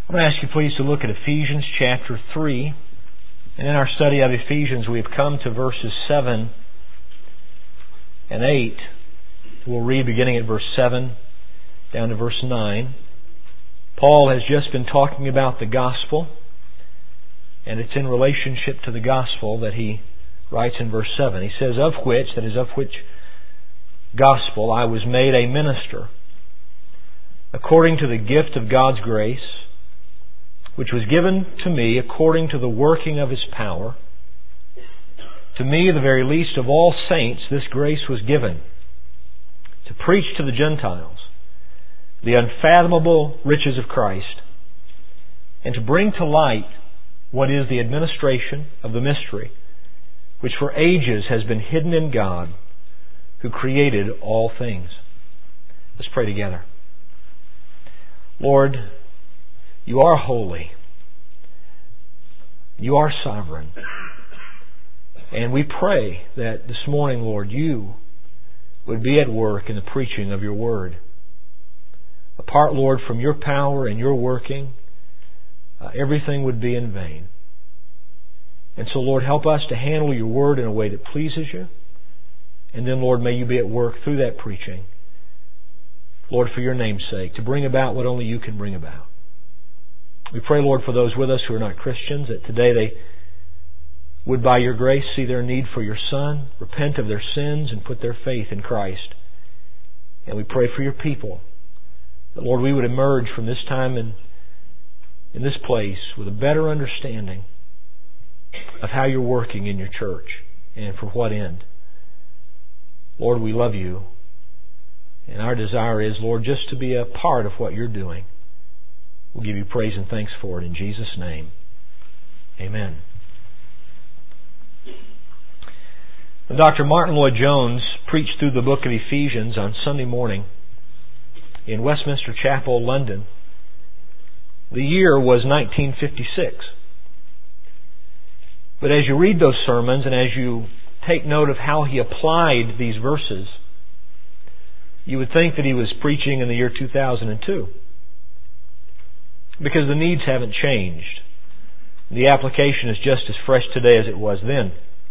I'm going to ask you please to look at Ephesians chapter 3. And in our study of Ephesians, we have come to verses 7 and 8. We'll read beginning at verse 7 down to verse 9. Paul has just been talking about the gospel, and it's in relationship to the gospel that he writes in verse 7. He says, of which gospel I was made a minister, according to the gift of God's grace, which was given to me according to the working of His power. To me, the very least of all saints, this grace was given, to preach to the Gentiles the unfathomable riches of Christ, and to bring to light what is the administration of the mystery, which for ages has been hidden in God, who created all things. Let's pray together. Lord, You are holy. You are sovereign. And we pray that this morning, Lord, You would be at work in the preaching of Your Word. Apart, Lord, from Your power and Your working, everything would be in vain. And so, Lord, help us to handle Your Word in a way that pleases You. And then, Lord, may You be at work through that preaching, Lord, for Your name's sake, to bring about what only You can bring about. We pray, Lord, for those with us who are not Christians, that today they would, by Your grace, see their need for Your Son, repent of their sins, and put their faith in Christ. And we pray for Your people, that, Lord, we would emerge from this time in this place with a better understanding of how You're working in Your church and for what end. Lord, we love You, and our desire is, Lord, just to be a part of what You're doing. We'll give You praise and thanks for it in Jesus' name. Amen. When Dr. Martin Lloyd-Jones preached through the book of Ephesians on Sunday morning in Westminster Chapel, London, the year was 1956. But as you read those sermons and as you take note of how he applied these verses, you would think that he was preaching in the year 2002. Because the needs haven't changed. The application is just as fresh today as it was then.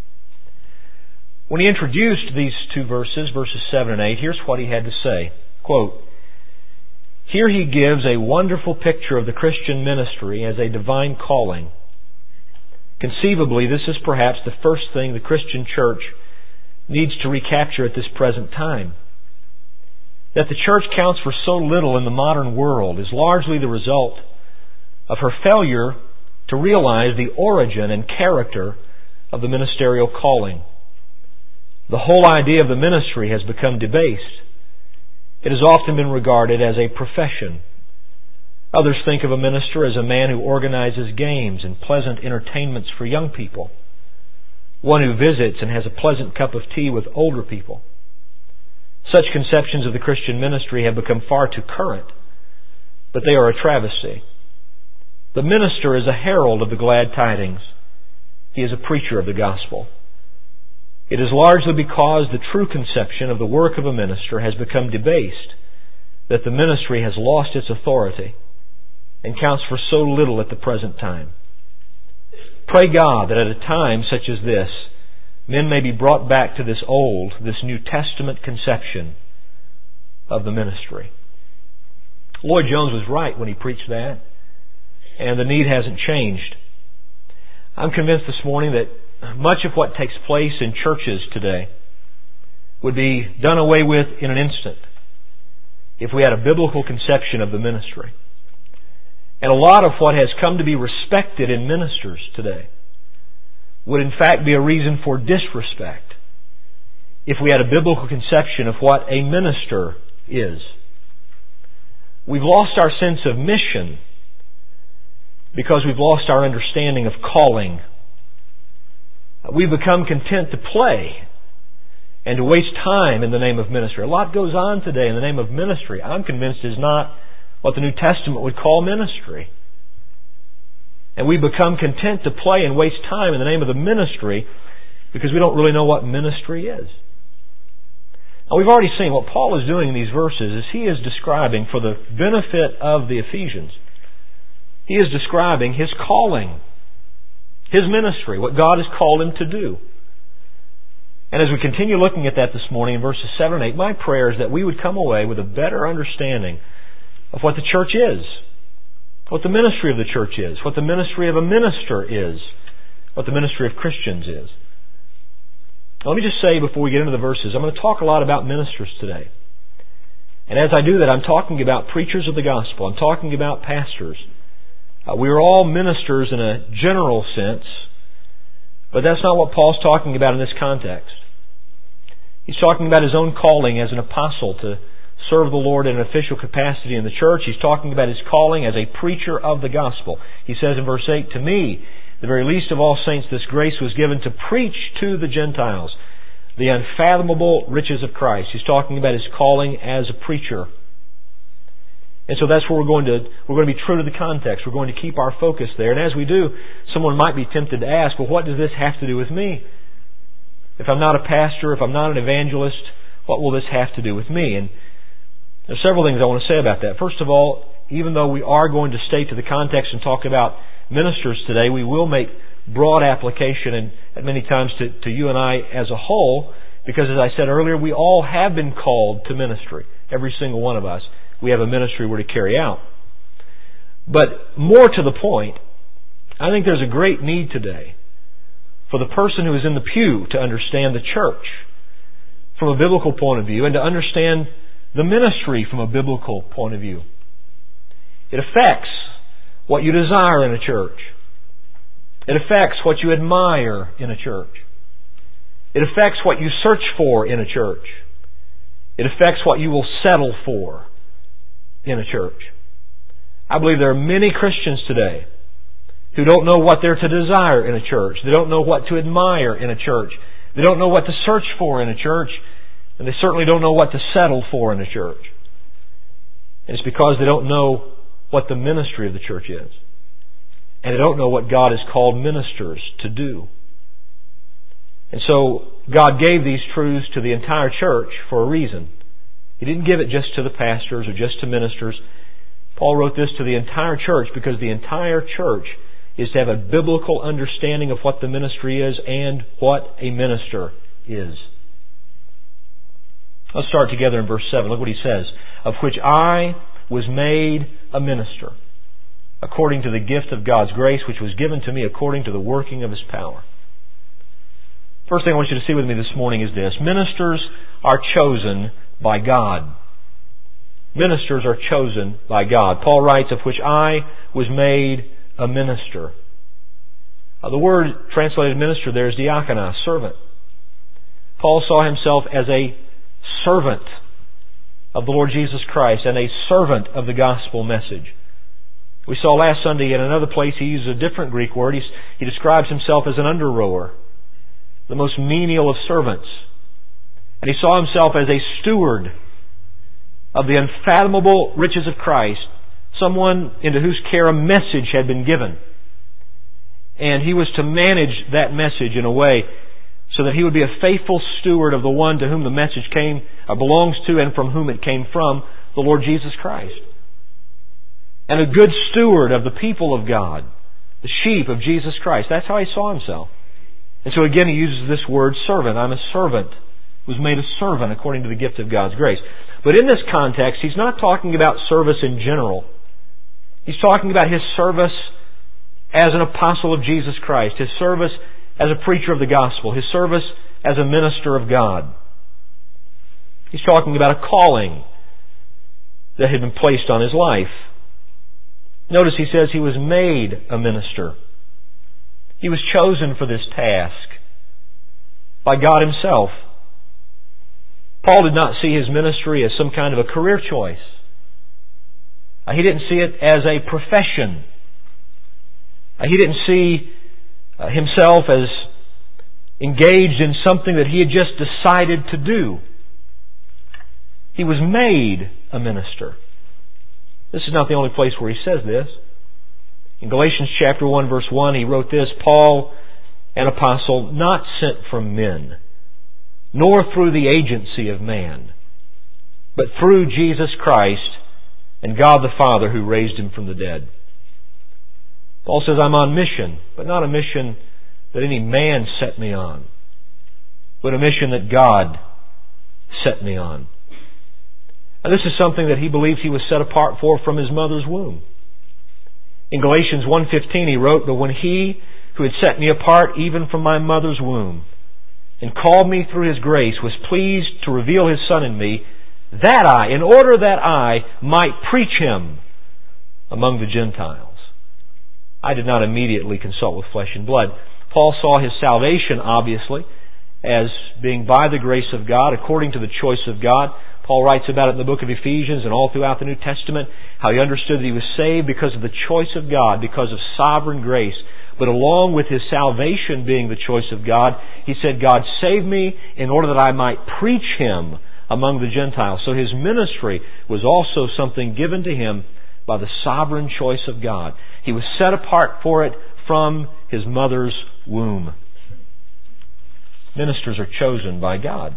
When he introduced these two verses 7 and 8, here's what he had to say. Quote, here he gives a wonderful picture of the Christian ministry as a divine calling. Conceivably, this is perhaps the first thing the Christian church needs to recapture at this present time. That the church counts for so little in the modern world is largely the result of her failure to realize the origin and character of the ministerial calling. The whole idea of the ministry has become debased. It has often been regarded as a profession. Others think of a minister as a man who organizes games and pleasant entertainments for young people, one who visits and has a pleasant cup of tea with older people. Such conceptions of the Christian ministry have become far too current, but they are a travesty. The minister is a herald of the glad tidings. He is a preacher of the gospel. It is largely because the true conception of the work of a minister has become debased that the ministry has lost its authority and counts for so little at the present time. Pray God that at a time such as this, men may be brought back to this New Testament conception of the ministry. Lloyd-Jones was right when he preached that, and the need hasn't changed. I'm convinced this morning that much of what takes place in churches today would be done away with in an instant if we had a biblical conception of the ministry. And a lot of what has come to be respected in ministers today would in fact be a reason for disrespect if we had a biblical conception of what a minister is. We've lost our sense of mission because we've lost our understanding of calling. We've become content to play and to waste time in the name of ministry. A lot goes on today in the name of ministry. I'm convinced is not what the New Testament would call ministry. And we become content to play and waste time in the name of the ministry because we don't really know what ministry is. Now, we've already seen what Paul is doing in these verses is he is describing for the benefit of the Ephesians He is describing his calling, his ministry, what God has called him to do. And as we continue looking at that this morning in verses 7 and 8, my prayer is that we would come away with a better understanding of what the church is, what the ministry of the church is, what the ministry of a minister is, what the ministry of Christians is. Let me just say before we get into the verses, I'm going to talk a lot about ministers today. And as I do that, I'm talking about preachers of the gospel. I'm talking about pastors. We are all ministers in a general sense, but that's not what Paul's talking about in this context. He's talking about his own calling as an apostle to serve the Lord in an official capacity in the church. He's talking about his calling as a preacher of the gospel. He says in verse 8, "To me, the very least of all saints, this grace was given to preach to the Gentiles the unfathomable riches of Christ." He's talking about his calling as a preacher. And so that's where we're going to be true to the context. We're going to keep our focus there. And as we do, someone might be tempted to ask, well, what does this have to do with me? If I'm not a pastor, if I'm not an evangelist, what will this have to do with me? And there's several things I want to say about that. First of all, even though we are going to stay to the context and talk about ministers today, we will make broad application and at many times to you and I as a whole, because as I said earlier, we all have been called to ministry. Every single one of us. We have a ministry we're to carry out. But more to the point, I think there's a great need today for the person who is in the pew to understand the church from a biblical point of view and to understand the ministry from a biblical point of view. It affects what you desire in a church. It affects what you admire in a church. It affects what you search for in a church. It affects what you will settle for in a church. I believe there are many Christians today who don't know what they're to desire in a church. They don't know what to admire in a church. They don't know what to search for in a church. And they certainly don't know what to settle for in a church. And it's because they don't know what the ministry of the church is. And they don't know what God has called ministers to do. And so God gave these truths to the entire church for a reason. He didn't give it just to the pastors or just to ministers. Paul wrote this to the entire church because the entire church is to have a biblical understanding of what the ministry is and what a minister is. Let's start together in verse 7. Look what he says. "Of which I was made a minister, according to the gift of God's grace, which was given to me according to the working of His power." First thing I want you to see with me this morning is this. Ministers are chosen by God. Ministers are chosen by God. Paul writes, "Of which I was made a minister." The word translated minister there is diakonos, servant. Paul saw himself as a servant of the Lord Jesus Christ and a servant of the gospel message. We saw last Sunday in another place he uses a different Greek word. He describes himself as an under-rower, the most menial of servants. And he saw himself as a steward of the unfathomable riches of Christ, someone into whose care a message had been given. And he was to manage that message in a way so that he would be a faithful steward of the one to whom the message belongs to and from whom it came from, the Lord Jesus Christ. And a good steward of the people of God, the sheep of Jesus Christ. That's how he saw himself. And so again he uses this word servant. I'm a servant. Was made a servant according to the gift of God's grace. But in this context, he's not talking about service in general. He's talking about his service as an apostle of Jesus Christ, his service as a preacher of the gospel, his service as a minister of God. He's talking about a calling that had been placed on his life. Notice he says he was made a minister. He was chosen for this task by God Himself. Paul did not see his ministry as some kind of a career choice. He didn't see it as a profession. He didn't see himself as engaged in something that he had just decided to do. He was made a minister. This is not the only place where he says this. In Galatians chapter 1 verse 1 he wrote this, "Paul, an apostle, not sent from men, nor through the agency of man, but through Jesus Christ and God the Father who raised Him from the dead." Paul says, I'm on mission, but not a mission that any man set me on, but a mission that God set me on. And this is something that he believes he was set apart for from his mother's womb. In Galatians 1:15 he wrote, But when he who had set me apart even from my mother's womb and called me through His grace was pleased to reveal His Son in me, in order that I might preach Him among the Gentiles. I did not immediately consult with flesh and blood. Paul saw his salvation, obviously, as being by the grace of God, according to the choice of God. Paul writes about it in the book of Ephesians and all throughout the New Testament, how he understood that he was saved because of the choice of God, because of sovereign grace. But along with his salvation being the choice of God, he said, God saved me in order that I might preach Him among the Gentiles. So his ministry was also something given to him by the sovereign choice of God. He was set apart for it from his mother's womb. Ministers are chosen by God.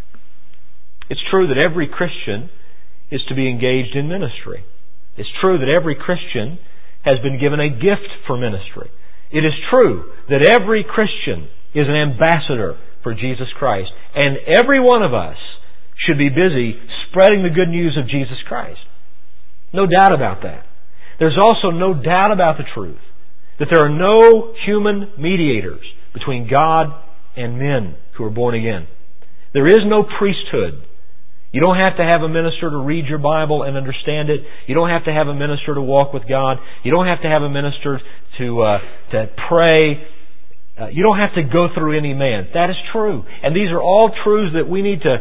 It's true that every Christian is to be engaged in ministry. It's true that every Christian has been given a gift for ministry. It is true that every Christian is an ambassador for Jesus Christ. And every one of us should be busy spreading the good news of Jesus Christ. No doubt about that. There's also no doubt about the truth that there are no human mediators between God and men who are born again. There is no priesthood. You don't have to have a minister to read your Bible and understand it. You don't have to have a minister to walk with God. You don't have to have a minister to pray. You don't have to go through any man. That is true. And these are all truths that we need to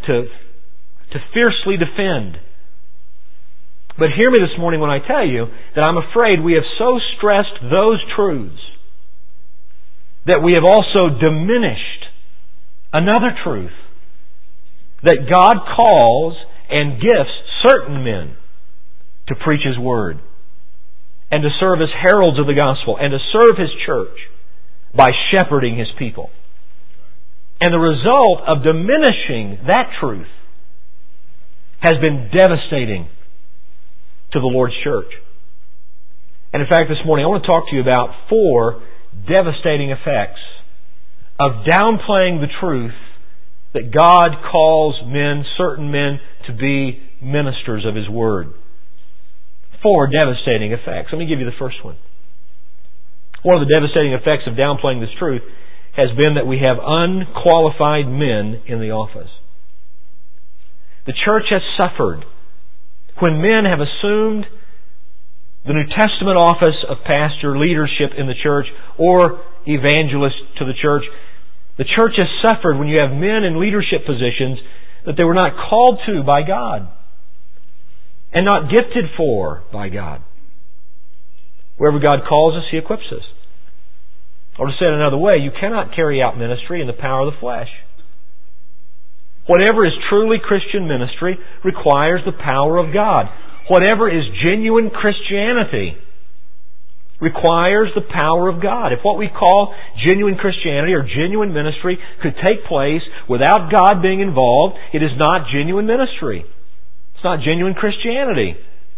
fiercely defend. But hear me this morning when I tell you that I'm afraid we have so stressed those truths that we have also diminished another truth, that God calls and gifts certain men to preach His Word and to serve as heralds of the gospel and to serve His church by shepherding His people. And the result of diminishing that truth has been devastating to the Lord's church. And in fact, this morning I want to talk to you about 4 devastating effects of downplaying the truth that God calls men, certain men, to be ministers of His Word. 4 devastating effects. Let me give you the first one. One of the devastating effects of downplaying this truth has been that we have unqualified men in the office. The church has suffered when men have assumed the New Testament office of pastor, leadership in the church, or evangelist to the church. The church has suffered when you have men in leadership positions that they were not called to by God and not gifted for by God. Wherever God calls us, He equips us. Or to say it another way, you cannot carry out ministry in the power of the flesh. Whatever is truly Christian ministry requires the power of God. Whatever is genuine Christianity requires the power of God. If what we call genuine Christianity or genuine ministry could take place without God being involved, it is not genuine ministry. It's not genuine Christianity.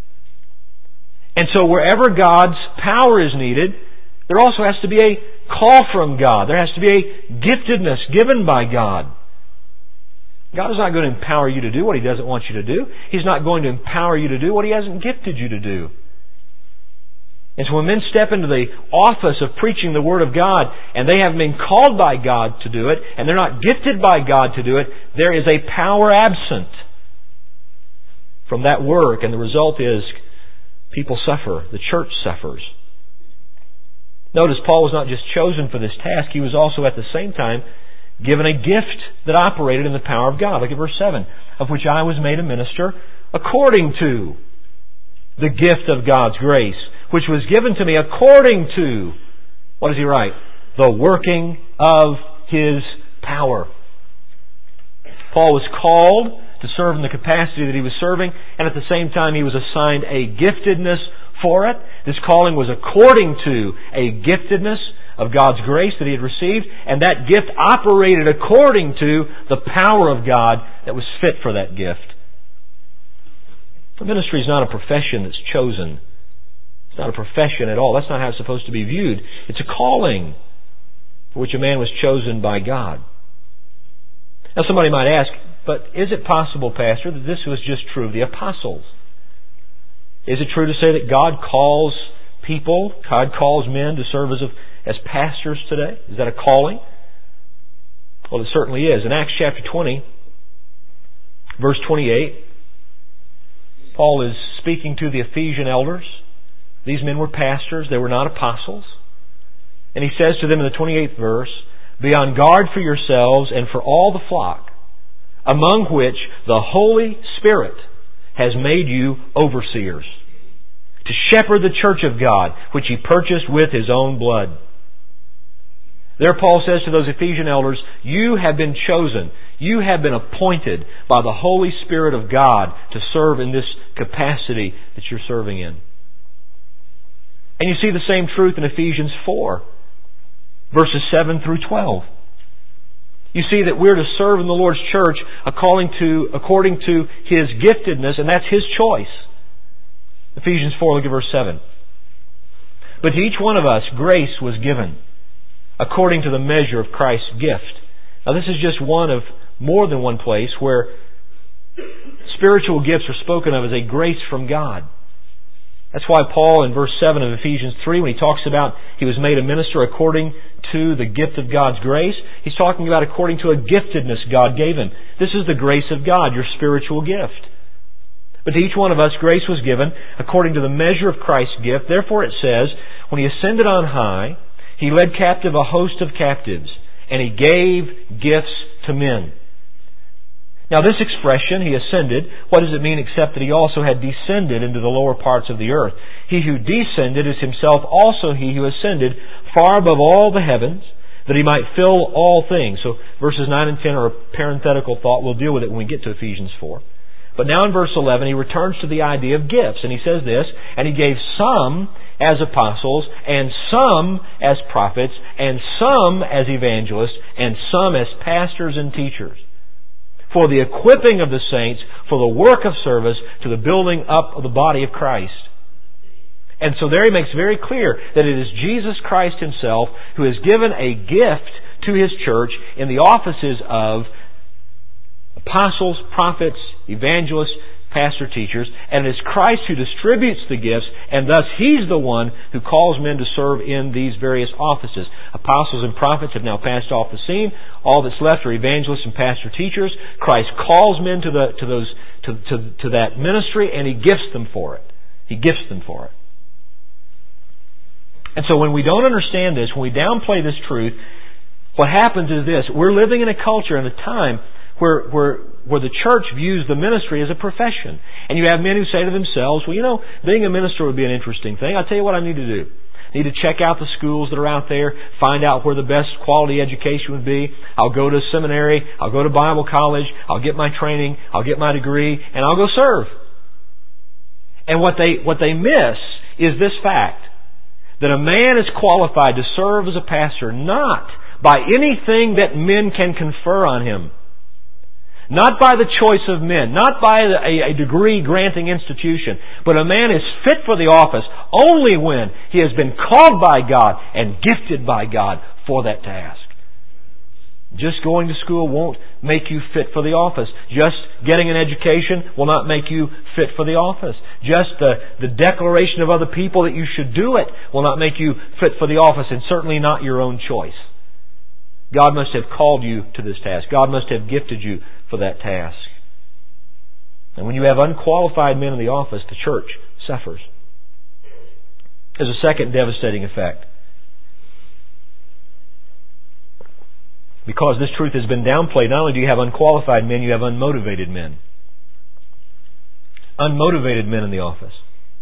And so wherever God's power is needed, there also has to be a call from God. There has to be a giftedness given by God. God is not going to empower you to do what He doesn't want you to do. He's not going to empower you to do what He hasn't gifted you to do. And so when men step into the office of preaching the Word of God and they have been called by God to do it and they're not gifted by God to do it, there is a power absent from that work, and the result is people suffer. The church suffers. Notice Paul was not just chosen for this task, he was also at the same time given a gift that operated in the power of God. Look at verse 7. Of which I was made a minister according to the gift of God's grace, which was given to me according to, what does he write? The working of His power. Paul was called to serve in the capacity that he was serving, and at the same time he was assigned a giftedness for it. This calling was according to a giftedness of God's grace that he had received, and that gift operated according to the power of God that was fit for that gift. The ministry is not a profession that's chosen It's not a profession at all. That's not how it's supposed to be viewed. It's a calling for which a man was chosen by God. Now somebody might ask, but is it possible, Pastor, that this was just true of the apostles? Is it true to say that God calls people, God calls men to serve as pastors today? Is that a calling? Well, it certainly is. In Acts chapter 20, verse 28, Paul is speaking to the Ephesian elders. These men were pastors. They were not apostles. And he says to them in the 28th verse, "Be on guard for yourselves and for all the flock, among which the Holy Spirit has made you overseers, to shepherd the church of God, which He purchased with His own blood." There Paul says to those Ephesian elders, you have been chosen, you have been appointed by the Holy Spirit of God to serve in this capacity that you're serving in. And you see the same truth in Ephesians 4, verses 7 through 12. You see that we're to serve in the Lord's church according to His giftedness, and that's His choice. Ephesians 4, look at verse 7. "But to each one of us grace was given, according to the measure of Christ's gift." Now this is just one of more than one place where spiritual gifts are spoken of as a grace from God. That's why Paul in verse 7 of Ephesians 3, when he talks about he was made a minister according to the gift of God's grace, he's talking about according to a giftedness God gave him. This is the grace of God, your spiritual gift. "But to each one of us grace was given according to the measure of Christ's gift. Therefore it says, when He ascended on high, He led captive a host of captives, and He gave gifts to men." Now this expression, He ascended, what does it mean except that He also had descended into the lower parts of the earth? He who descended is Himself also He who ascended far above all the heavens, that He might fill all things. So verses 9 and 10 are a parenthetical thought. We'll deal with it when we get to Ephesians 4. But now in verse 11, he returns to the idea of gifts. And he says this, "And He gave some as apostles, and some as prophets, and some as evangelists, and some as pastors and teachers, for the equipping of the saints, for the work of service, to the building up of the body of Christ." And so there he makes very clear that it is Jesus Christ Himself who has given a gift to His church in the offices of apostles, prophets, evangelists, pastor, teachers, and it is Christ who distributes the gifts, and thus He's the one who calls men to serve in these various offices. Apostles and prophets have now passed off the scene. All that's left are evangelists and pastor teachers. Christ calls men to that ministry, and He gifts them for it. He gifts them for it. And so when we don't understand this, when we downplay this truth, what happens is this: we're living in a culture and a time where the church views the ministry as a profession. And you have men who say to themselves, well, being a minister would be an interesting thing. I'll tell you what I need to do. I need to check out the schools that are out there, find out where the best quality education would be. I'll go to seminary, I'll go to Bible college, I'll get my training, I'll get my degree, and I'll go serve. And what they miss is this fact, that a man is qualified to serve as a pastor not by anything that men can confer on him, not by the choice of men, not by a degree-granting institution, but a man is fit for the office only when he has been called by God and gifted by God for that task. Just going to school won't make you fit for the office. Just getting an education will not make you fit for the office. Just the declaration of other people that you should do it will not make you fit for the office, and certainly not your own choice. God must have called you to this task. God must have gifted you for that task. And when you have unqualified men in the office, the church suffers. There's a second devastating effect. Because this truth has been downplayed, not only do you have unqualified men, you have unmotivated men. Unmotivated men in the office.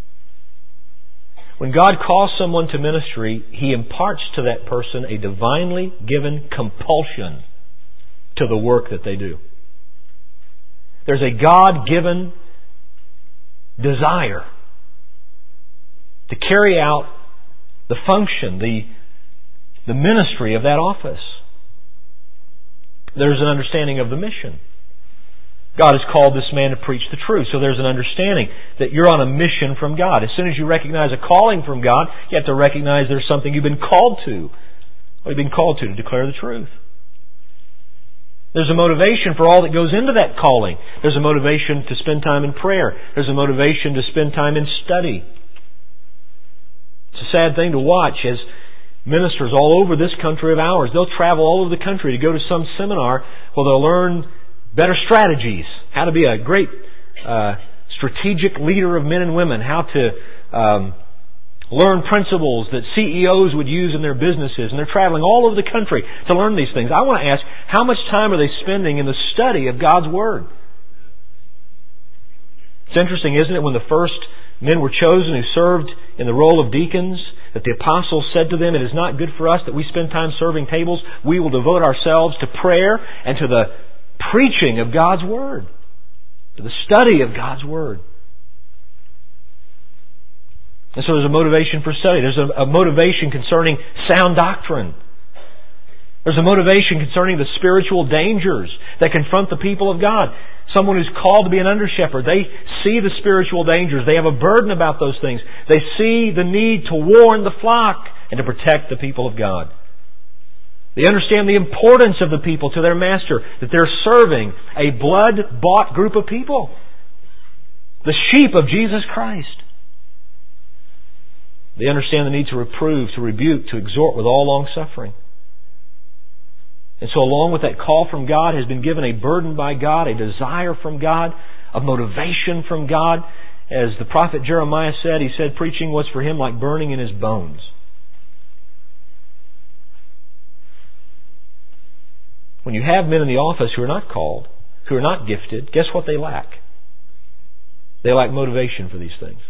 When God calls someone to ministry, He imparts to that person a divinely given compulsion to the work that they do. There's a God-given desire to carry out the function, the ministry of that office. There's an understanding of the mission. God has called this man to preach the truth. So there's an understanding that you're on a mission from God. As soon as you recognize a calling from God, you have to recognize there's something you've been called to. What you've been called to declare the truth. There's a motivation for all that goes into that calling. There's a motivation to spend time in prayer. There's a motivation to spend time in study. It's a sad thing to watch as ministers all over this country of ours, they'll travel all over the country to go to some seminar where they'll learn better strategies, how to be a great strategic leader of men and women, how to learn principles that CEOs would use in their businesses. And they're traveling all over the country to learn these things. I want to ask, how much time are they spending in the study of God's Word? It's interesting, isn't it, when the first men were chosen who served in the role of deacons, that the apostles said to them, it is not good for us that we spend time serving tables. We will devote ourselves to prayer and to the preaching of God's Word, to the study of God's Word. And so there's a motivation for study. There's a motivation concerning sound doctrine. There's a motivation concerning the spiritual dangers that confront the people of God. Someone who's called to be an under-shepherd, they see the spiritual dangers. They have a burden about those things. They see the need to warn the flock and to protect the people of God. They understand the importance of the people to their master, that they're serving a blood-bought group of people, the sheep of Jesus Christ. They understand the need to reprove, to rebuke, to exhort with all long-suffering. And so along with that call from God has been given a burden by God, a desire from God, a motivation from God. As the prophet Jeremiah said, he said preaching was for him like burning in his bones. When you have men in the office who are not called, who are not gifted, guess what they lack? They lack motivation for these things.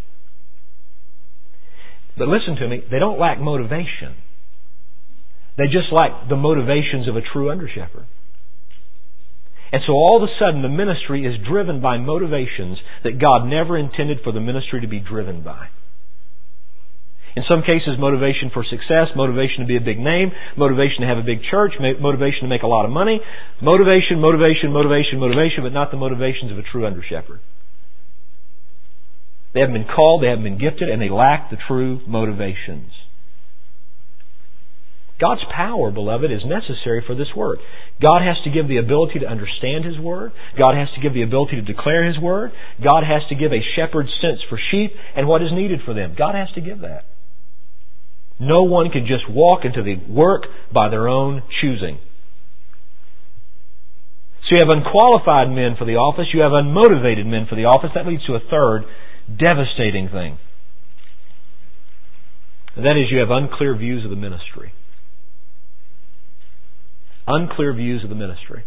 But listen to me, they don't lack motivation. They just lack the motivations of a true under-shepherd. And so all of a sudden the ministry is driven by motivations that God never intended for the ministry to be driven by. In some cases, motivation for success, motivation to be a big name, motivation to have a big church, motivation to make a lot of money, motivation, but not the motivations of a true under-shepherd. They haven't been called, they haven't been gifted, and they lack the true motivations. God's power, beloved, is necessary for this work. God has to give the ability to understand His Word. God has to give the ability to declare His Word. God has to give a shepherd's sense for sheep and what is needed for them. God has to give that. No one can just walk into the work by their own choosing. So you have unqualified men for the office. You have unmotivated men for the office. That leads to a third devastating thing. And that is you have unclear views of the ministry. Unclear views of the ministry.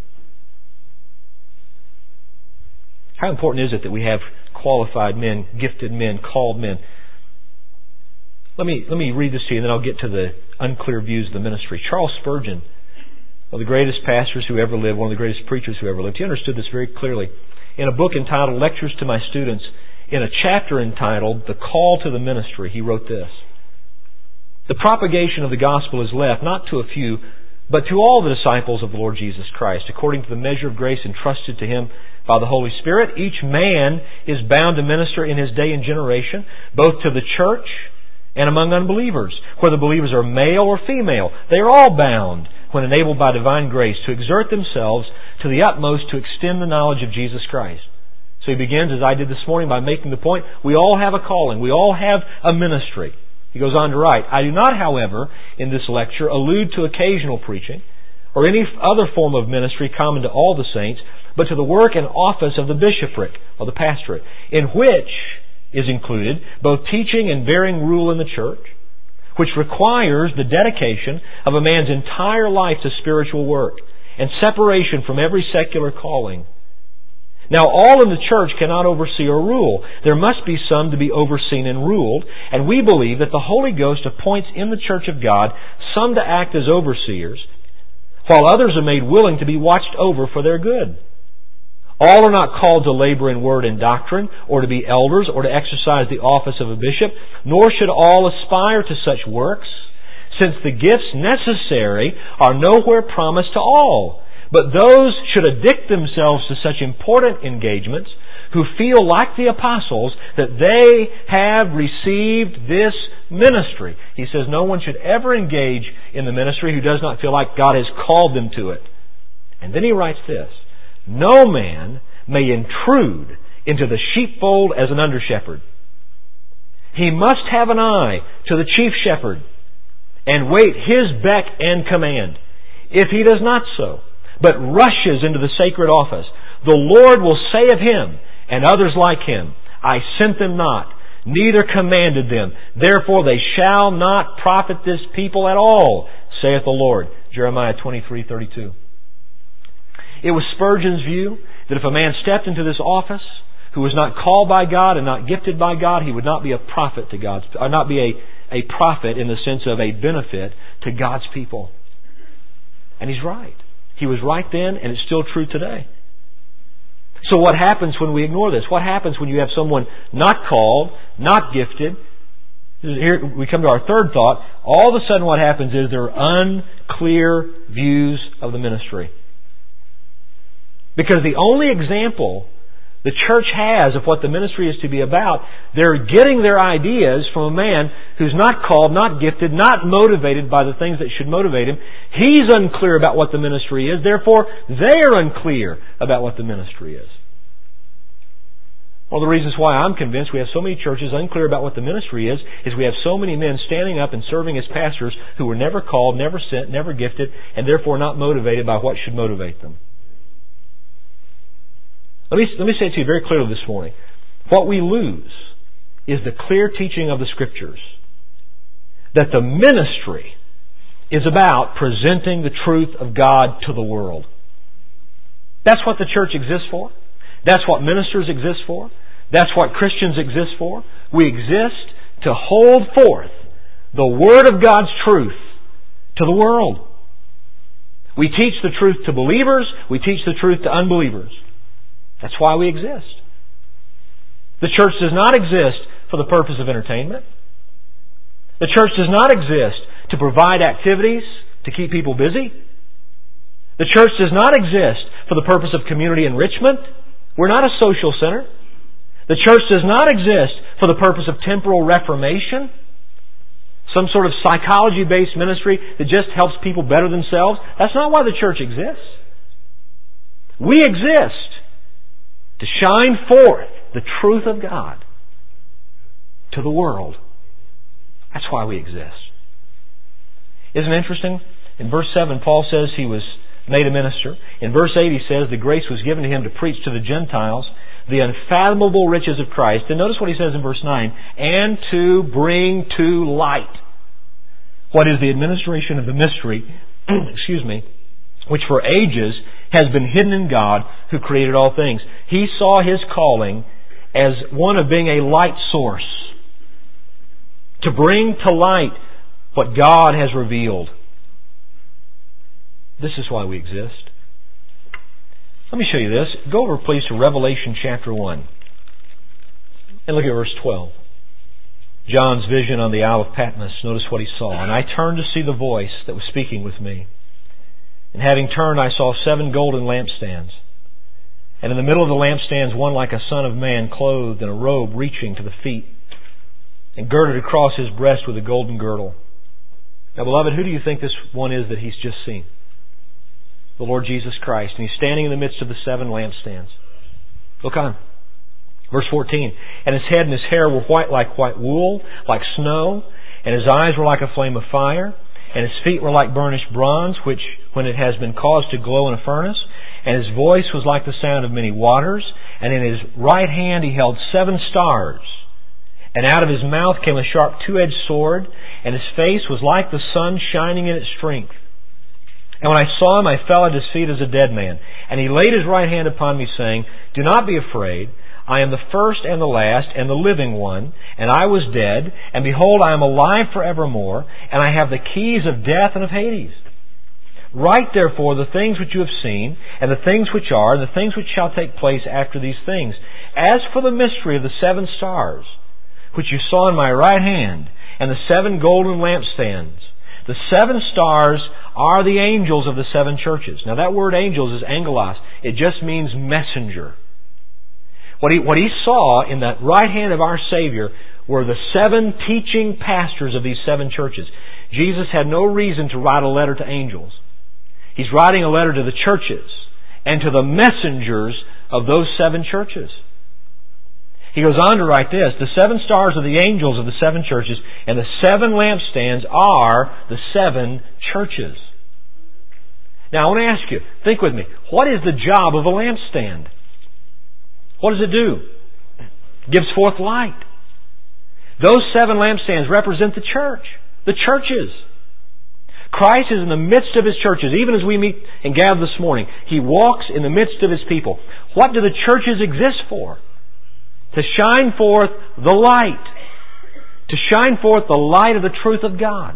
How important is it that we have qualified men, gifted men, called men? Let me read this to you and then I'll get to the unclear views of the ministry. Charles Spurgeon, one of the greatest pastors who ever lived, one of the greatest preachers who ever lived, he understood this very clearly. In a book entitled Lectures to My Students, in a chapter entitled The Call to the Ministry, he wrote this: the propagation of the gospel is left not to a few, but to all the disciples of the Lord Jesus Christ, according to the measure of grace entrusted to him by the Holy Spirit. Each man is bound to minister in his day and generation, both to the church and among unbelievers, whether believers are male or female. They are all bound, when enabled by divine grace, to exert themselves to the utmost to extend the knowledge of Jesus Christ. So he begins, as I did this morning, by making the point, we all have a calling. We all have a ministry. He goes on to write, I do not, however, in this lecture allude to occasional preaching or any other form of ministry common to all the saints, but to the work and office of the bishopric or the pastorate, in which is included both teaching and bearing rule in the church, which requires the dedication of a man's entire life to spiritual work and separation from every secular calling. Now, all in the church cannot oversee or rule. There must be some to be overseen and ruled, and we believe that the Holy Ghost appoints in the church of God some to act as overseers, while others are made willing to be watched over for their good. All are not called to labor in word and doctrine, or to be elders, or to exercise the office of a bishop, nor should all aspire to such works, since the gifts necessary are nowhere promised to all. But those should addict themselves to such important engagements who feel like the apostles that they have received this ministry. He says no one should ever engage in the ministry who does not feel like God has called them to it. And then he writes this, no man may intrude into the sheepfold as an under-shepherd. He must have an eye to the chief shepherd and wait his beck and command. If he does not so, but rushes into the sacred office, the Lord will say of him and others like him, I sent them not, neither commanded them. Therefore they shall not profit this people at all, saith the Lord. Jeremiah 23:32. It was Spurgeon's view that if a man stepped into this office who was not called by God and not gifted by God, he would not be a prophet to God's, or not be a prophet in the sense of a benefit to God's people. And he's right. He was right then, and it's still true today. So what happens when we ignore this? What happens when you have someone not called, not gifted? Here we come to our third thought. All of a sudden what happens is there are unclear views of the ministry. Because the only example the church has of what the ministry is to be about, they're getting their ideas from a man who's not called, not gifted, not motivated by the things that should motivate him. He's unclear about what the ministry is. Therefore, they're unclear about what the ministry is. One of the reasons why I'm convinced we have so many churches unclear about what the ministry is we have so many men standing up and serving as pastors who were never called, never sent, never gifted, and therefore not motivated by what should motivate them. Let me say it to you very clearly this morning. What we lose is the clear teaching of the Scriptures that the ministry is about presenting the truth of God to the world. That's what the church exists for. That's what ministers exist for. That's what Christians exist for. We exist to hold forth the Word of God's truth to the world. We teach the truth to believers. We teach the truth to unbelievers. That's why we exist. The church does not exist for the purpose of entertainment. The church does not exist to provide activities to keep people busy. The church does not exist for the purpose of community enrichment. We're not a social center. The church does not exist for the purpose of temporal reformation, some sort of psychology-based ministry that just helps people better themselves. That's not why the church exists. We exist to shine forth the truth of God to the world. That's why we exist. Isn't it interesting? In verse 7, Paul says he was made a minister. In verse 8, he says the grace was given to him to preach to the Gentiles the unfathomable riches of Christ. And notice what he says in verse 9, and to bring to light what is the administration of the mystery, which for ages has been hidden in God who created all things. He saw his calling as one of being a light source, to bring to light what God has revealed. This is why we exist. Let me show you this. Go over, please, to Revelation chapter 1. And look at verse 12. John's vision on the Isle of Patmos. Notice what he saw. And I turned to see the voice that was speaking with me. And having turned, I saw 7 golden lampstands. And in the middle of the lampstands, one like a son of man, clothed in a robe reaching to the feet, and girded across his breast with a golden girdle. Now, beloved, who do you think this one is that he's just seen? The Lord Jesus Christ. And he's standing in the midst of the 7 lampstands. Look on. Verse 14. And his head and his hair were white like white wool, like snow, and his eyes were like a flame of fire, and his feet were like burnished bronze, which, when it has been caused to glow in a furnace, and his voice was like the sound of many waters, and in his right hand he held 7 stars. And out of his mouth came a sharp 2-edged sword, and his face was like the sun shining in its strength. And when I saw him, I fell at his feet as a dead man. And he laid his right hand upon me, saying, Do not be afraid. I am the first and the last and the living one. And I was dead, and behold, I am alive forevermore, and I have the keys of death and of Hades. Write therefore the things which you have seen, and the things which are, and the things which shall take place after these things. As for the mystery of the 7 stars, which you saw in my right hand, and the 7 golden lampstands, The 7 stars are the angels of the 7 churches. Now that word angels is angelos. It just means messenger. What he saw in the right hand of our Savior were the 7 teaching pastors of these 7 churches. Jesus had no reason to write a letter to angels. He's writing a letter to the churches and to the messengers of those 7 churches. He goes on to write this: the 7 stars are the angels of the 7 churches, and the 7 lampstands are the 7 churches. Now I want to ask you, think with me, what is the job of a lampstand? What does it do? It gives forth light. Those 7 lampstands represent the church, the churches. Christ is in the midst of His churches. Even as we meet and gather this morning, He walks in the midst of His people. What do the churches exist for? To shine forth the light. To shine forth the light of the truth of God.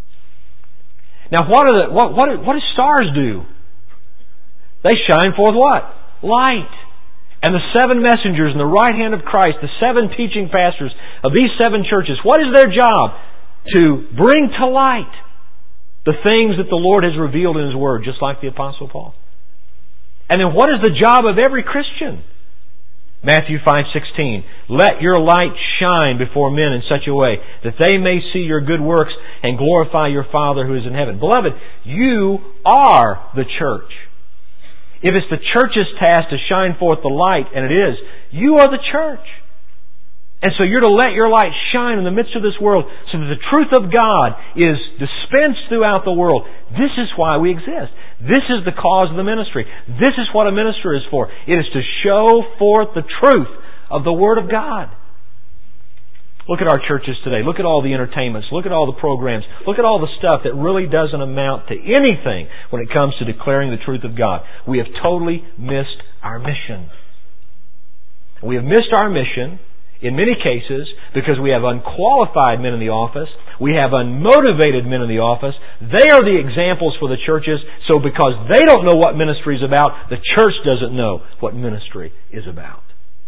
Now what do stars do? They shine forth what? Light. And the 7 messengers in the right hand of Christ, the 7 teaching pastors of these 7 churches, what is their job? To bring to light the things that the Lord has revealed in His Word, just like the Apostle Paul. And then what is the job of every Christian? Matthew 5:16, let your light shine before men in such a way that they may see your good works and glorify your Father who is in heaven. Beloved, you are the church. If it's the church's task to shine forth the light, and it is, you are the church. And so you're to let your light shine in the midst of this world so that the truth of God is dispensed throughout the world. This is why we exist. This is the cause of the ministry. This is what a minister is for. It is to show forth the truth of the Word of God. Look at our churches today. Look at all the entertainments. Look at all the programs. Look at all the stuff that really doesn't amount to anything when it comes to declaring the truth of God. We have totally missed our mission. We have missed our mission in many cases because we have unqualified men in the office. We have unmotivated men in the office. They are the examples for the churches. So because they don't know what ministry is about, the church doesn't know what ministry is about.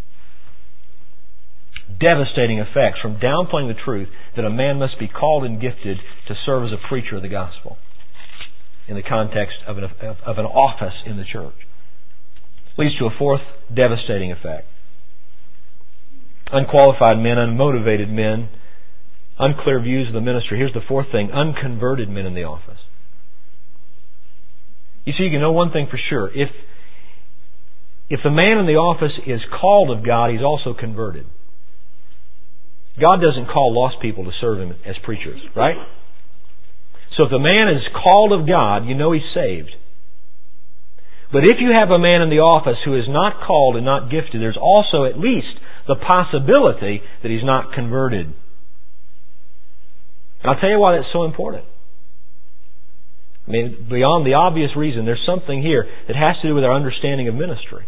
Devastating effects from downplaying the truth that a man must be called and gifted to serve as a preacher of the gospel in the context of an office in the church. Leads to a fourth devastating effect. Unqualified men, unmotivated men, unclear views of the ministry. Here's the fourth thing: unconverted men in the office. You see, you can know one thing for sure. If the man in the office is called of God, he's also converted. God doesn't call lost people to serve Him as preachers, right? So if the man is called of God, you know he's saved. But if you have a man in the office who is not called and not gifted, there's also at least the possibility that he's not converted. And I'll tell you why that's so important. I mean, beyond the obvious reason, there's something here that has to do with our understanding of ministry.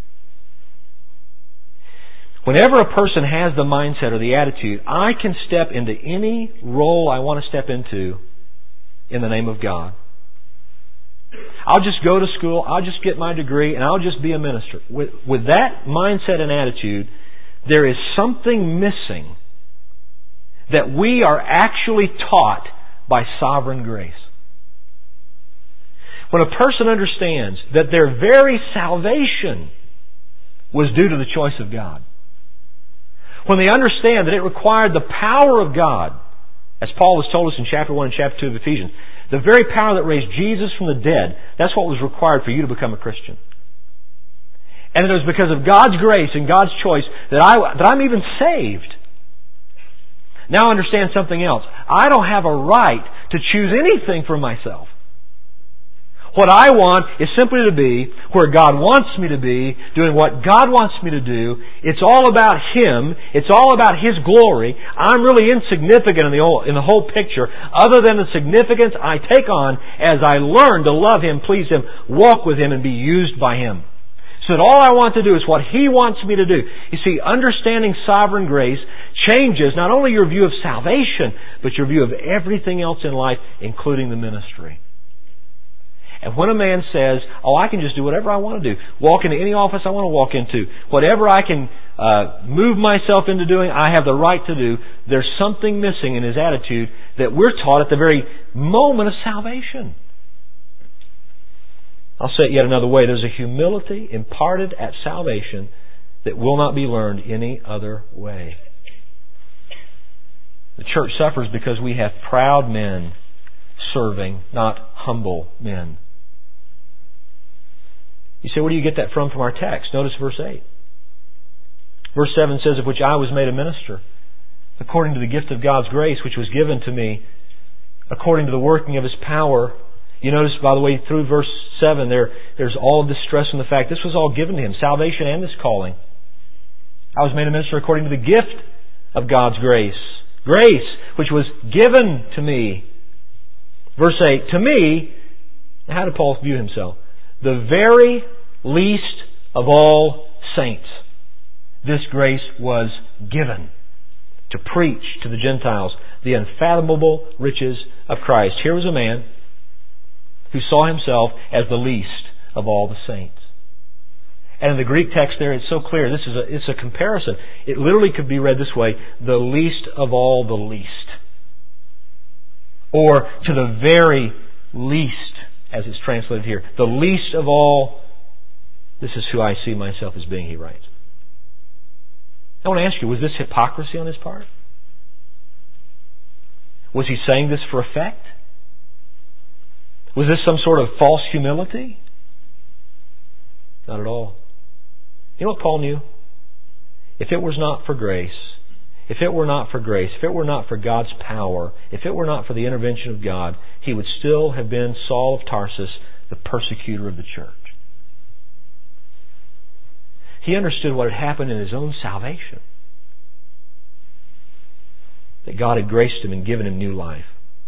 Whenever a person has the mindset or the attitude, I can step into any role I want to step into in the name of God. I'll just go to school, I'll just get my degree, and I'll just be a minister. With that mindset and attitude, there is something missing that we are actually taught by sovereign grace. When a person understands that their very salvation was due to the choice of God, when they understand that it required the power of God, as Paul has told us in chapter 1 and chapter 2 of Ephesians, the very power that raised Jesus from the dead, that's what was required for you to become a Christian. And it was because of God's grace and God's choice that I'm even saved. Now understand something else. I don't have a right to choose anything for myself. What I want is simply to be where God wants me to be, doing what God wants me to do. It's all about Him. It's all about His glory. I'm really insignificant in the whole picture, other than the significance I take on as I learn to love Him, please Him, walk with Him, and be used by Him. So that all I want to do is what He wants me to do. You see, understanding sovereign grace changes not only your view of salvation, but your view of everything else in life, including the ministry. And when a man says, oh, I can just do whatever I want to do, walk into any office I want to walk into, whatever I can move myself into doing, I have the right to do, there's something missing in his attitude that we're taught at the very moment of salvation. I'll say it yet another way. There's a humility imparted at salvation that will not be learned any other way. The church suffers because we have proud men serving, not humble men. You say, where do you get that from our text? Notice verse 8. Verse 7 says, of which I was made a minister, according to the gift of God's grace, which was given to me, according to the working of His power. You notice, by the way, through verse 7, there's all of this stress on the fact this was all given to him, salvation and this calling. I was made a minister according to the gift of God's grace. Grace, which was given to me. Verse 8, to me, how did Paul view himself? The very least of all saints. This grace was given to preach to the Gentiles the unfathomable riches of Christ. Here was a man who saw himself as the least of all the saints. And in the Greek text there, it's so clear. It's a comparison. It literally could be read this way: the least of all the least. Or to the very least, as it's translated here. The least of all, this is who I see myself as being, he writes. I want to ask you, was this hypocrisy on his part? Was he saying this for effect? Was this some sort of false humility? Not at all. You know what Paul knew? If it was not for grace, if it were not for God's power, if it were not for the intervention of God, he would still have been Saul of Tarsus, the persecutor of the church. He understood what had happened in his own salvation. That God had graced him and given him new life.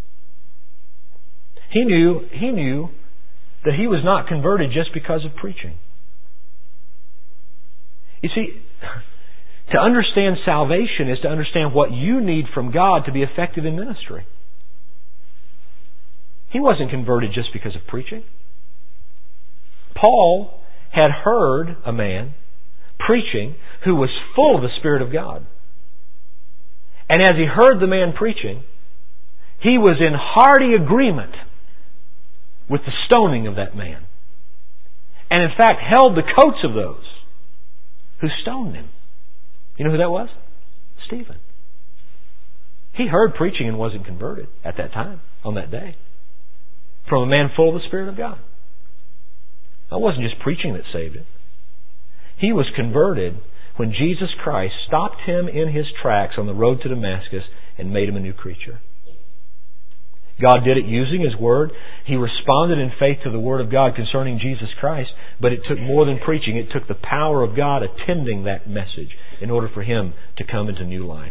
He knew that he was not converted just because of preaching. You see, to understand salvation is to understand what you need from God to be effective in ministry. He wasn't converted just because of preaching. Paul had heard a man preaching who was full of the Spirit of God. And as he heard the man preaching, he was in hearty agreement with the stoning of that man. And in fact held the coats of those who stoned him. You know who that was? Stephen. He heard preaching and wasn't converted at that time, on that day, from a man full of the Spirit of God. That wasn't just preaching that saved him. He was converted when Jesus Christ stopped him in his tracks on the road to Damascus and made him a new creature. God did it using His Word. He responded in faith to the Word of God concerning Jesus Christ, but it took more than preaching. It took the power of God attending that message in order for him to come into new life.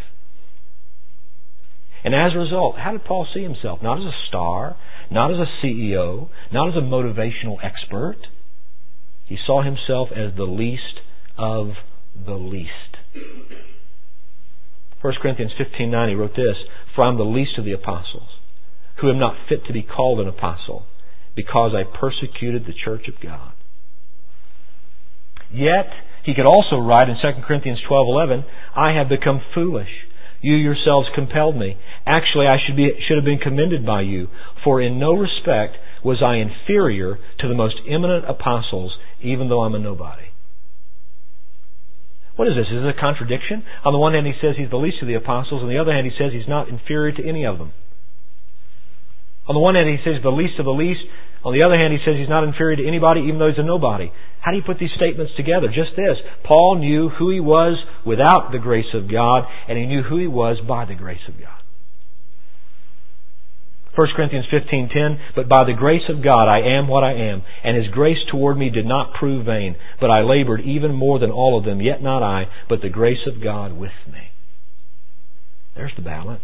And as a result, how did Paul see himself? Not as a star, not as a CEO, not as a motivational expert. He saw himself as the least of the least. 1 Corinthians 15:9, he wrote this, "For I am the least of the apostles, who am not fit to be called an apostle, because I persecuted the church of God." Yet, he could also write in 2 Corinthians 12:11, "I have become foolish. You yourselves compelled me. Actually, I should have been commended by you, for in no respect was I inferior to the most eminent apostles, even though I'm a nobody." What is this? Is this a contradiction? On the one hand, he says he's the least of the apostles. On the other hand, he says he's not inferior to any of them. On the one hand, he says he's the least of the least. On the other hand, he says he's not inferior to anybody, even though he's a nobody. How do you put these statements together? Just this. Paul knew who he was without the grace of God, and he knew who he was by the grace of God. 1 Corinthians 15:10, "But by the grace of God I am what I am, and His grace toward me did not prove vain, but I labored even more than all of them, yet not I, but the grace of God with me." There's the balance.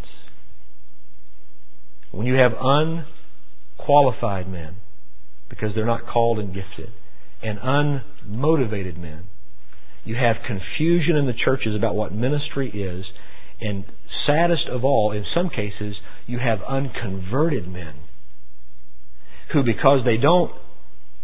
When you have unqualified men, because they're not called and gifted, and unmotivated men, you have confusion in the churches about what ministry is, and saddest of all, in some cases, you have unconverted men who, because they don't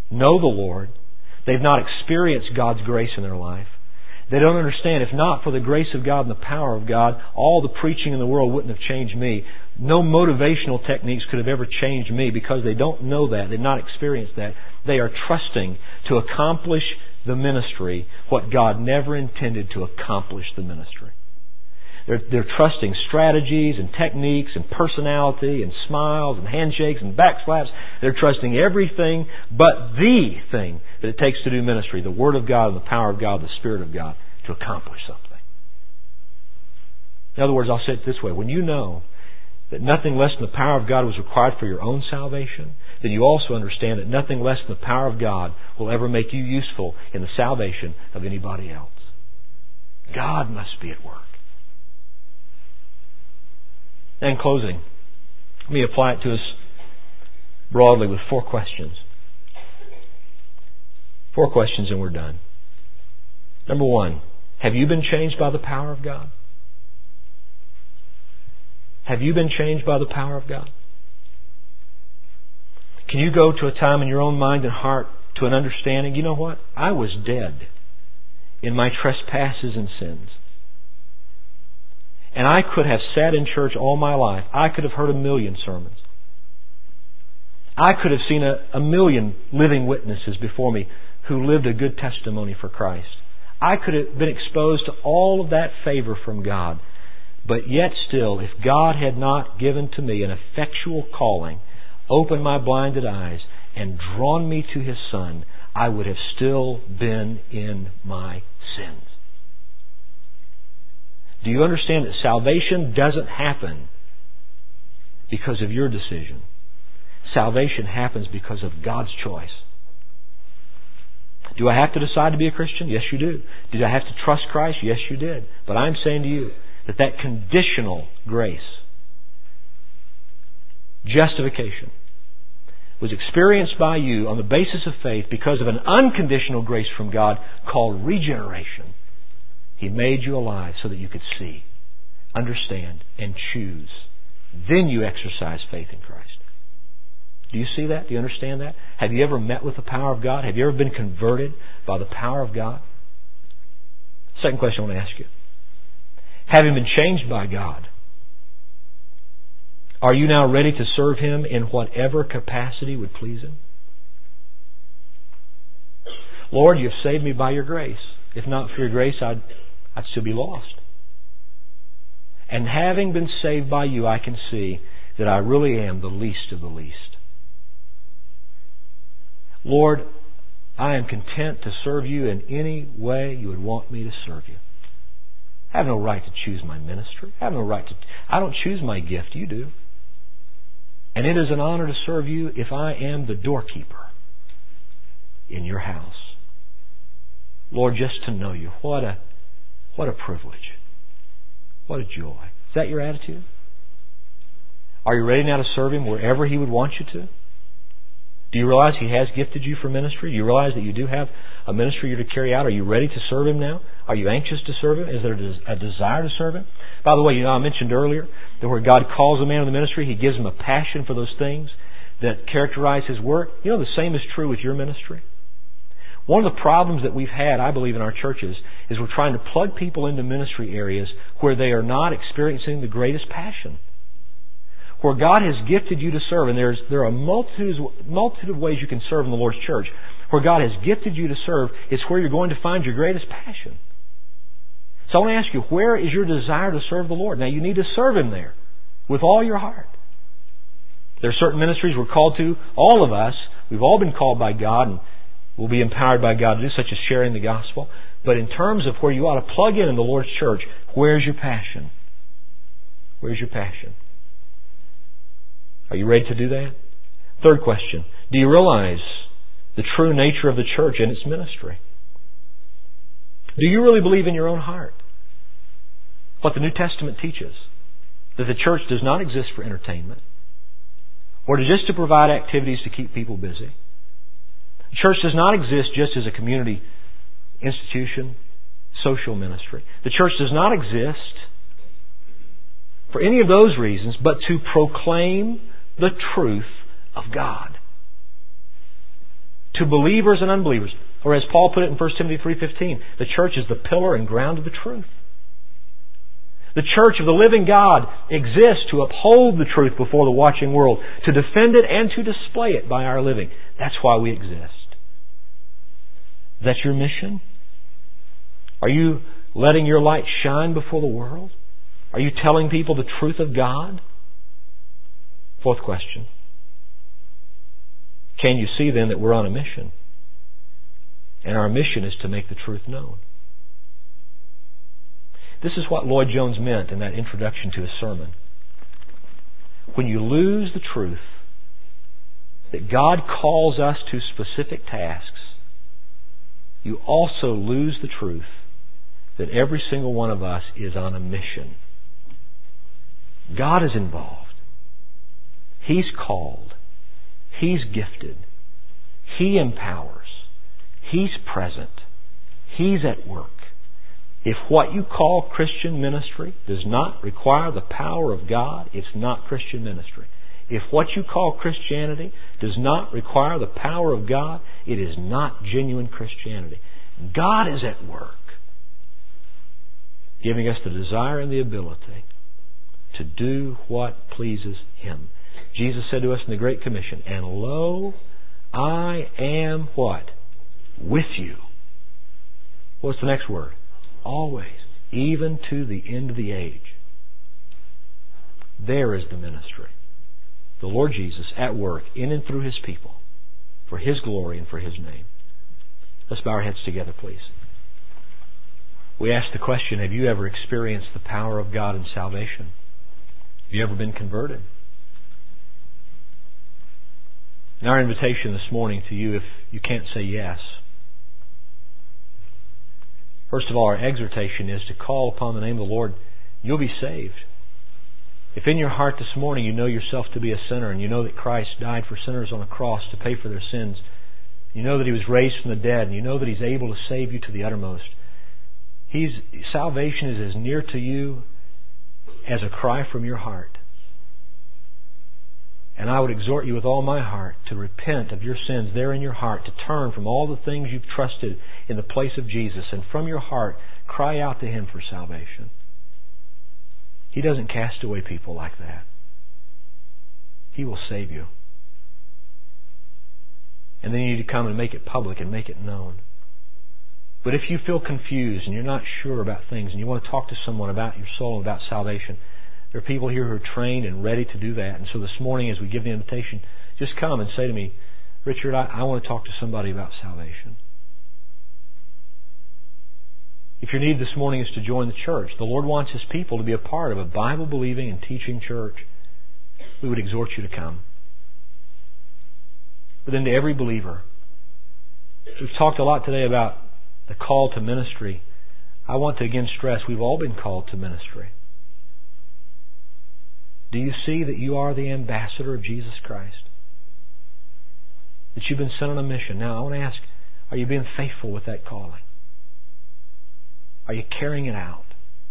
know the Lord. They've not experienced God's grace in their life. They don't understand, if not for the grace of God and the power of God, all the preaching in the world wouldn't have changed me. No motivational techniques could have ever changed me, because they don't know that. They've not experienced that. They are trusting to accomplish the ministry what God never intended to accomplish the ministry. They're trusting strategies and techniques and personality and smiles and handshakes and backslaps. They're trusting everything but the thing that it takes to do ministry, the Word of God and the power of God, the Spirit of God, to accomplish something. In other words, I'll say it this way. When you know that nothing less than the power of God was required for your own salvation, then you also understand that nothing less than the power of God will ever make you useful in the salvation of anybody else. God must be at work. And in closing, let me apply it to us broadly with 4 questions. 4 questions and we're done. Number 1, have you been changed by the power of God? Have you been changed by the power of God? Can you go to a time in your own mind and heart to an understanding, you know what? I was dead in my trespasses and sins. And I could have sat in church all my life. I could have heard a million sermons. I could have seen a million living witnesses before me who lived a good testimony for Christ. I could have been exposed to all of that favor from God. But yet still, if God had not given to me an effectual calling, opened my blinded eyes, and drawn me to His Son, I would have still been in my sins. Do you understand that salvation doesn't happen because of your decision? Salvation happens because of God's choice. Do I have to decide to be a Christian? Yes, you do. Did I have to trust Christ? Yes, you did. But I'm saying to you that conditional grace, justification, was experienced by you on the basis of faith because of an unconditional grace from God called regeneration. He made you alive so that you could see, understand, and choose. Then you exercise faith in Christ. Do you see that? Do you understand that? Have you ever met with the power of God? Have you ever been converted by the power of God? Second question I want to ask you. Having been changed by God, are you now ready to serve Him in whatever capacity would please Him? Lord, you've saved me by your grace. If not for your grace, I'd still be lost. And having been saved by you, I can see that I really am the least of the least. Lord, I am content to serve you in any way you would want me to serve you. I have no right to choose my ministry. I don't choose my gift. You do. And it is an honor to serve you if I am the doorkeeper in your house. Lord, just to know you, what a privilege. What a joy. Is that your attitude? Are you ready now to serve Him wherever He would want you to? Do you realize He has gifted you for ministry? Do you realize that you do have a ministry you're to carry out? Are you ready to serve Him now? Are you anxious to serve Him? Is there a desire to serve Him? By the way, I mentioned earlier that where God calls a man in the ministry, He gives him a passion for those things that characterize his work. The same is true with your ministry. One of the problems that we've had, I believe, in our churches is we're trying to plug people into ministry areas where they are not experiencing the greatest passion. Where God has gifted you to serve, and there are a multitude of ways you can serve in the Lord's church. Where God has gifted you to serve, it's where you're going to find your greatest passion. So I want to ask you, where is your desire to serve the Lord? Now you need to serve Him there with all your heart. There are certain ministries we're called to, all of us. We've all been called by God and will be empowered by God to do, such as sharing the gospel. But in terms of where you ought to plug in the Lord's church, where's your passion? Where's your passion? Are you ready to do that? Third question. Do you realize the true nature of the church and its ministry? Do you really believe in your own heart what the New Testament teaches? That the church does not exist for entertainment or just to provide activities to keep people busy. The church does not exist just as a community institution, social ministry. The church does not exist for any of those reasons, but to proclaim the truth of God. to believers and unbelievers. Or as Paul put it in 1 Timothy 3:15, the church is the pillar and ground of the truth. The church of the living God exists to uphold the truth before the watching world, to defend it and to display it by our living. That's why we exist. Is that your mission? Are you letting your light shine before the world? Are you telling people the truth of God? Fourth question. Can you see then that we're on a mission? And our mission is to make the truth known. This is what Lloyd Jones meant in that introduction to his sermon. When you lose the truth that God calls us to specific tasks, you also lose the truth that every single one of us is on a mission. God is involved. He's called. He's gifted. He empowers. He's present. He's at work. If what you call Christian ministry does not require the power of God, it's not Christian ministry. If what you call Christianity does not require the power of God, it is not genuine Christianity. God is at work, giving us the desire and the ability to do what pleases Him. Jesus said to us in the Great Commission, "And lo, I am" what? "With you." What's the next word? Always, even to the end of the age. There is the ministry. The Lord Jesus at work in and through His people for His glory and for His name. Let's bow our heads together, please. We ask the question, have you ever experienced the power of God in salvation? Have you ever been converted? And our invitation this morning to you, if you can't say yes, first of all, our exhortation is to call upon the name of the Lord. You'll be saved. If in your heart this morning you know yourself to be a sinner and you know that Christ died for sinners on a cross to pay for their sins, you know that He was raised from the dead, and you know that He's able to save you to the uttermost, salvation is as near to you as a cry from your heart. And I would exhort you with all my heart to repent of your sins there in your heart, to turn from all the things you've trusted in the place of Jesus, and from your heart cry out to Him for salvation. He doesn't cast away people like that. He will save you. And then you need to come and make it public and make it known. But if you feel confused and you're not sure about things and you want to talk to someone about your soul and about salvation, there are people here who are trained and ready to do that. And so this morning as we give the invitation, just come and say to me, "Richard, I want to talk to somebody about salvation." If your need this morning is to join the church, the Lord wants His people to be a part of a Bible-believing and teaching church, we would exhort you to come. But then to every believer, we've talked a lot today about the call to ministry. I want to again stress, we've all been called to ministry. Do you see that you are the ambassador of Jesus Christ? That you've been sent on a mission. Now, I want to ask, are you being faithful with that calling? Are you carrying it out?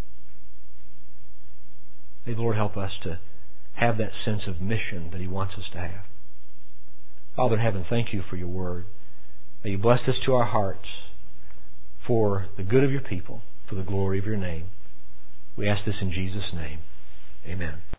May the Lord help us to have that sense of mission that He wants us to have. Father in heaven, thank You for Your Word. May You bless this to our hearts for the good of Your people, for the glory of Your name. We ask this in Jesus' name. Amen.